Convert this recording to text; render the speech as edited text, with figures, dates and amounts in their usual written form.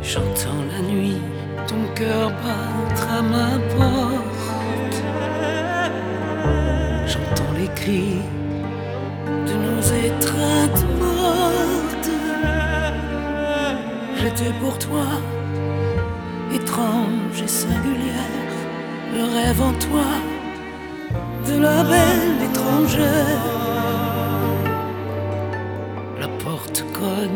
J'entends la nuit ton cœur battre à ma porte. J'entends les cris de nos étreintes mortes. J'étais pour toi étrange et singulière, le rêve en toi de la belle étrangère. La porte cogne